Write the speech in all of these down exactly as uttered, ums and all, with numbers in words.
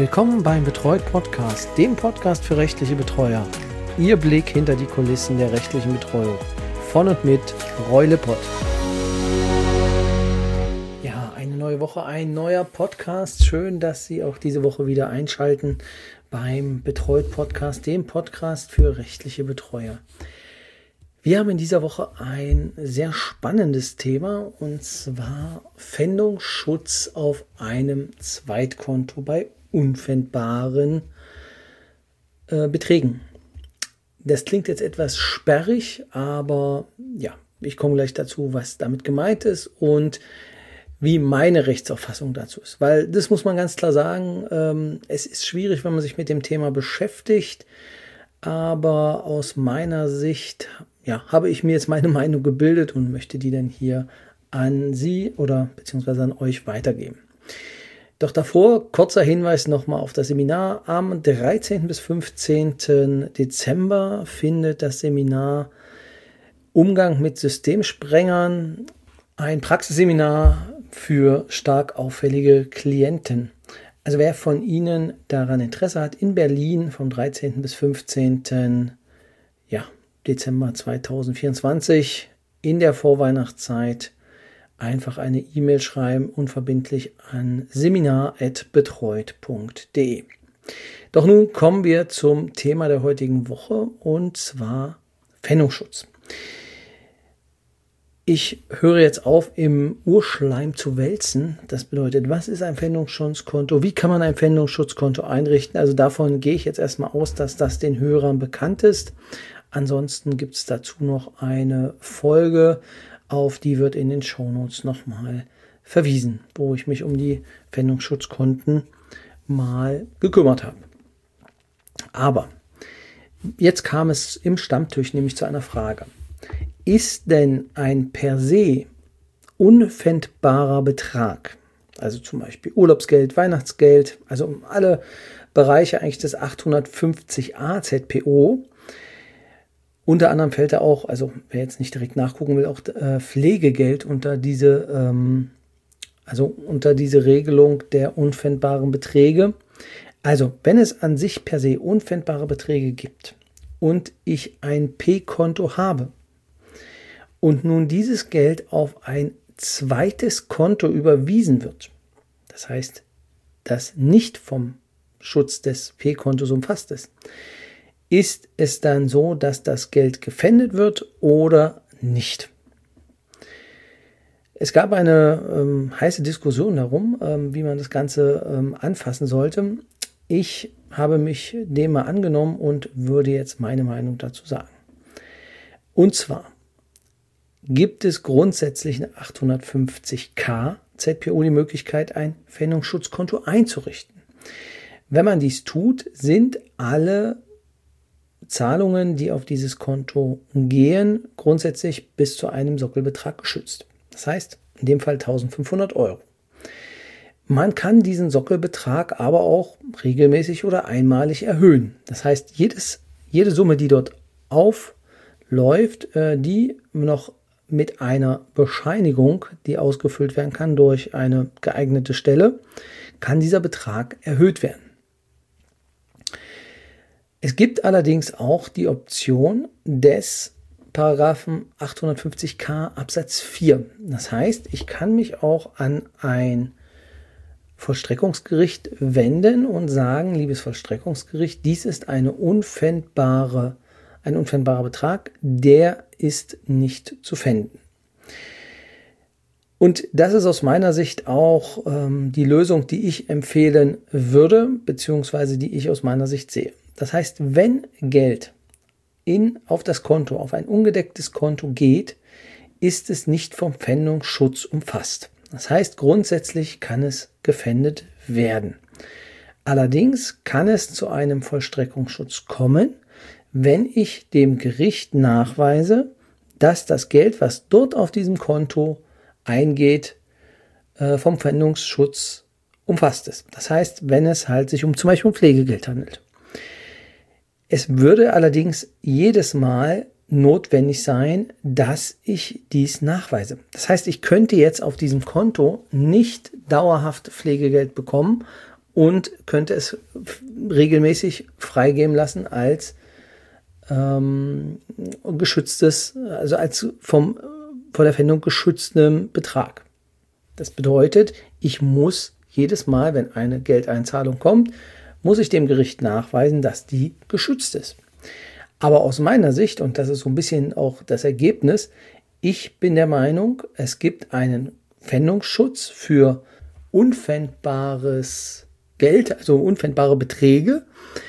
Willkommen beim Betreut Podcast, dem Podcast für rechtliche Betreuer. Ihr Blick hinter die Kulissen der rechtlichen Betreuung. Von und mit Roy Lippert. Ja, eine neue Woche, ein neuer Podcast. Schön, dass Sie auch diese Woche wieder einschalten beim Betreut Podcast, dem Podcast für rechtliche Betreuer. Wir haben in dieser Woche ein sehr spannendes Thema, und zwar Pfändungsschutz auf einem Zweitkonto bei unpfändbaren äh, Beträgen. Das klingt jetzt etwas sperrig, aber ja, ich komme gleich dazu, was damit gemeint ist und wie meine Rechtsauffassung dazu ist. Weil das muss man ganz klar sagen, ähm, es ist schwierig, wenn man sich mit dem Thema beschäftigt, aber aus meiner Sicht ja, habe ich mir jetzt meine Meinung gebildet und möchte die dann hier an Sie oder beziehungsweise an euch weitergeben. Doch davor kurzer Hinweis nochmal auf das Seminar. Am dreizehnten bis fünfzehnten Dezember findet das Seminar Umgang mit Systemsprengern, ein Praxisseminar für stark auffällige Klienten. Also wer von Ihnen daran Interesse hat, in Berlin vom dreizehnten bis fünfzehnten Ja, Dezember zweitausendvierundzwanzig in der Vorweihnachtszeit einfach eine E-Mail schreiben, unverbindlich an seminar at betreut punkt de. Doch nun kommen wir zum Thema der heutigen Woche, und zwar Pfändungsschutz. Ich höre jetzt auf, im Urschleim zu wälzen. Das bedeutet, was ist ein Pfändungsschutzkonto? Wie kann man ein Pfändungsschutzkonto einrichten? Also davon gehe ich jetzt erstmal aus, dass das den Hörern bekannt ist. Ansonsten gibt es dazu noch eine Folge, auf die wird in den Shownotes nochmal verwiesen, wo ich mich um die Pfändungsschutzkonten mal gekümmert habe. Aber jetzt kam es im Stammtisch nämlich zu einer Frage. Ist denn ein per se unpfändbarer Betrag, also zum Beispiel Urlaubsgeld, Weihnachtsgeld, also um alle Bereiche eigentlich des achthundertfünfzig a Z P O, unter anderem fällt da auch, also wer jetzt nicht direkt nachgucken will, auch äh, Pflegegeld unter diese, ähm, also unter diese Regelung der unpfändbaren Beträge. Also wenn es an sich per se unpfändbare Beträge gibt und ich ein P-Konto habe und nun dieses Geld auf ein zweites Konto überwiesen wird, das heißt, das nicht vom Schutz des P-Kontos umfasst ist, ist es dann so, dass das Geld gepfändet wird oder nicht? Es gab eine ähm, heiße Diskussion darum, ähm, wie man das Ganze ähm, anfassen sollte. Ich habe mich dem mal angenommen und würde jetzt meine Meinung dazu sagen. Und zwar gibt es grundsätzlich eine achthundertfünfzig K Z P O die Möglichkeit, ein Pfändungsschutzkonto einzurichten. Wenn man dies tut, sind alle Zahlungen, die auf dieses Konto gehen, grundsätzlich bis zu einem Sockelbetrag geschützt. Das heißt, in dem Fall eintausendfünfhundert Euro. Man kann diesen Sockelbetrag aber auch regelmäßig oder einmalig erhöhen. Das heißt, jedes, jede Summe, die dort aufläuft, die noch mit einer Bescheinigung, die ausgefüllt werden kann durch eine geeignete Stelle, kann dieser Betrag erhöht werden. Es gibt allerdings auch die Option des Paragraphen achthundertfünfzig K Absatz vier. Das heißt, ich kann mich auch an ein Vollstreckungsgericht wenden und sagen, liebes Vollstreckungsgericht, dies ist eine unpfändbare, ein unpfändbarer Betrag, der ist nicht zu pfänden. Und das ist aus meiner Sicht auch ähm, die Lösung, die ich empfehlen würde, beziehungsweise die ich aus meiner Sicht sehe. Das heißt, wenn Geld in, auf das Konto, auf ein ungedecktes Konto geht, ist es nicht vom Pfändungsschutz umfasst. Das heißt, grundsätzlich kann es gepfändet werden. Allerdings kann es zu einem Vollstreckungsschutz kommen, wenn ich dem Gericht nachweise, dass das Geld, was dort auf diesem Konto eingeht, äh, vom Pfändungsschutz umfasst ist. Das heißt, wenn es halt sich um zum Beispiel um Pflegegeld handelt. Es würde allerdings jedes Mal notwendig sein, dass ich dies nachweise. Das heißt, ich könnte jetzt auf diesem Konto nicht dauerhaft Pflegegeld bekommen und könnte es regelmäßig freigeben lassen als ähm, geschütztes, also als vom, vor der Pfändung geschütztem Betrag. Das bedeutet, ich muss jedes Mal, wenn eine Geldeinzahlung kommt, muss ich dem Gericht nachweisen, dass die geschützt ist. Aber aus meiner Sicht, und das ist so ein bisschen auch das Ergebnis, ich bin der Meinung, es gibt einen Pfändungsschutz für unpfändbares Geld, also unpfändbare Beträge,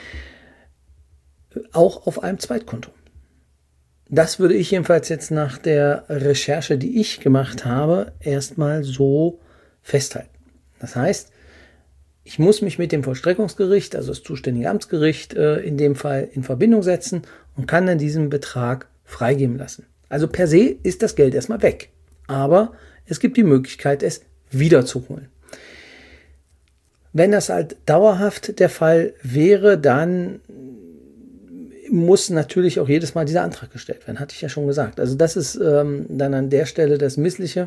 auch auf einem Zweitkonto. Das würde ich jedenfalls jetzt nach der Recherche, die ich gemacht habe, erstmal so festhalten. Das heißt, ich muss mich mit dem Vollstreckungsgericht, also das zuständige Amtsgericht, äh, in dem Fall in Verbindung setzen und kann dann diesen Betrag freigeben lassen. Also per se ist das Geld erstmal weg, aber es gibt die Möglichkeit, es wiederzuholen. Wenn das halt dauerhaft der Fall wäre, dann muss natürlich auch jedes Mal dieser Antrag gestellt werden, hatte ich ja schon gesagt. Also das ist ähm, dann an der Stelle das Missliche.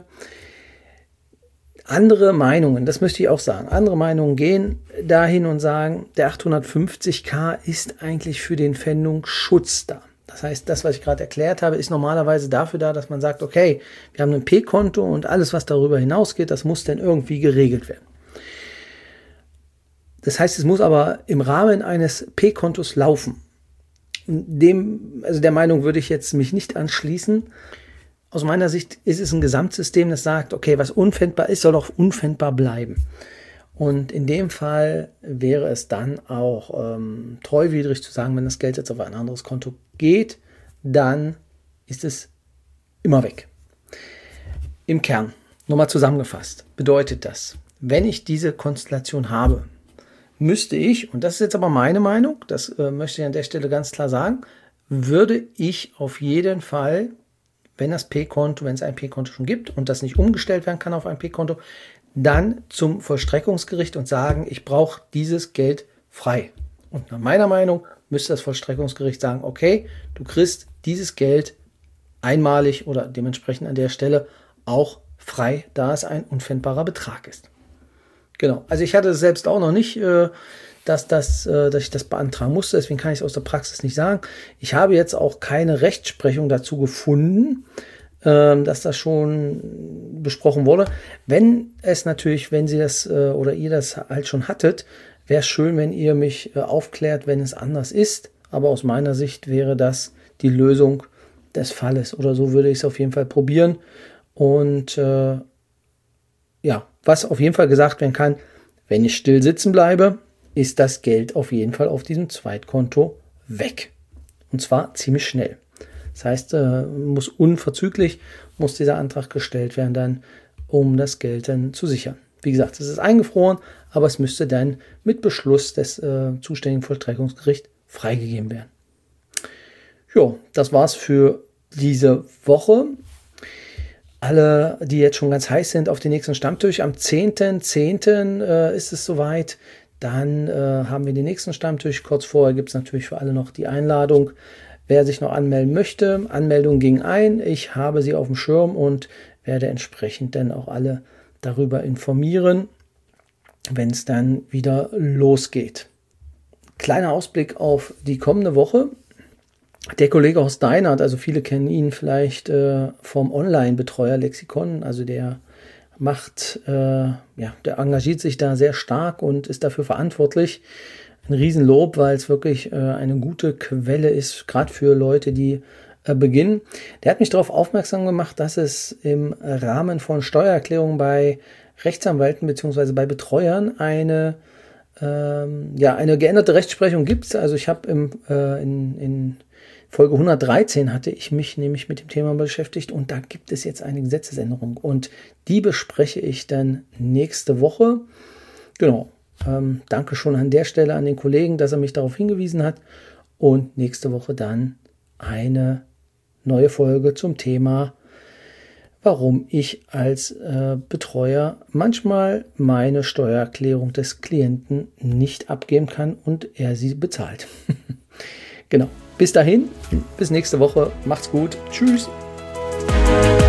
Andere Meinungen, das möchte ich auch sagen, andere Meinungen gehen dahin und sagen, der achthundertfünfzig K ist eigentlich für den Pfändungsschutz da. Das heißt, das, was ich gerade erklärt habe, ist normalerweise dafür da, dass man sagt, okay, wir haben ein P-Konto und alles, was darüber hinausgeht, das muss dann irgendwie geregelt werden. Das heißt, es muss aber im Rahmen eines P-Kontos laufen. Dem, also der Meinung würde ich jetzt mich nicht anschließen. Aus meiner Sicht ist es ein Gesamtsystem, das sagt, okay, was unpfändbar ist, soll auch unpfändbar bleiben. Und in dem Fall wäre es dann auch ähm, treuwidrig zu sagen, wenn das Geld jetzt auf ein anderes Konto geht, dann ist es immer weg. Im Kern, nochmal zusammengefasst, bedeutet das, wenn ich diese Konstellation habe, müsste ich, und das ist jetzt aber meine Meinung, das äh, möchte ich an der Stelle ganz klar sagen, würde ich auf jeden Fall, wenn das P-Konto, wenn es ein P-Konto schon gibt und das nicht umgestellt werden kann auf ein P-Konto, dann zum Vollstreckungsgericht und sagen, ich brauche dieses Geld frei. Und nach meiner Meinung müsste das Vollstreckungsgericht sagen, okay, du kriegst dieses Geld einmalig oder dementsprechend an der Stelle auch frei, da es ein unpfändbarer Betrag ist. Genau, also ich hatte es selbst auch noch nicht, äh, dass, das, äh, dass ich das beantragen musste, deswegen kann ich es aus der Praxis nicht sagen. Ich habe jetzt auch keine Rechtsprechung dazu gefunden, äh, dass das schon besprochen wurde. Wenn es natürlich, wenn Sie das äh, oder ihr das halt schon hattet, wäre es schön, wenn ihr mich äh, aufklärt, wenn es anders ist. Aber aus meiner Sicht wäre das die Lösung des Falles oder so würde ich es auf jeden Fall probieren. Und äh, ja, was auf jeden Fall gesagt werden kann, wenn ich still sitzen bleibe, ist das Geld auf jeden Fall auf diesem Zweitkonto weg. Und zwar ziemlich schnell. Das heißt, äh, muss unverzüglich, muss dieser Antrag gestellt werden dann, um das Geld dann zu sichern. Wie gesagt, es ist eingefroren, aber es müsste dann mit Beschluss des äh, zuständigen Vollstreckungsgerichts freigegeben werden. Jo, das war's für diese Woche. Alle, die jetzt schon ganz heiß sind auf den nächsten Stammtisch, am zehnten zehnten äh, ist es soweit. Dann äh, haben wir den nächsten Stammtisch. Kurz vorher gibt es natürlich für alle noch die Einladung. Wer sich noch anmelden möchte, Anmeldung ging ein. Ich habe sie auf dem Schirm und werde entsprechend dann auch alle darüber informieren, wenn es dann wieder losgeht. Kleiner Ausblick auf die kommende Woche. Der Kollege Horst Deinert, also viele kennen ihn vielleicht äh, vom Online-Betreuer Lexikon, also der macht, äh, ja, der engagiert sich da sehr stark und ist dafür verantwortlich. Ein Riesenlob, weil es wirklich äh, eine gute Quelle ist, gerade für Leute, die äh, beginnen. Der hat mich darauf aufmerksam gemacht, dass es im Rahmen von Steuererklärungen bei Rechtsanwälten bzw. bei Betreuern eine, ähm, ja, eine geänderte Rechtsprechung gibt. Also ich habe im äh, in, in Folge hundertdreizehn hatte ich mich nämlich mit dem Thema beschäftigt und da gibt es jetzt eine Gesetzesänderung und die bespreche ich dann nächste Woche. Genau, ähm, danke schon an der Stelle an den Kollegen, dass er mich darauf hingewiesen hat und nächste Woche dann eine neue Folge zum Thema, warum ich als äh, Betreuer manchmal meine Steuererklärung des Klienten nicht abgeben kann und er sie bezahlt. Genau. Bis dahin, bis nächste Woche. Macht's gut. Tschüss.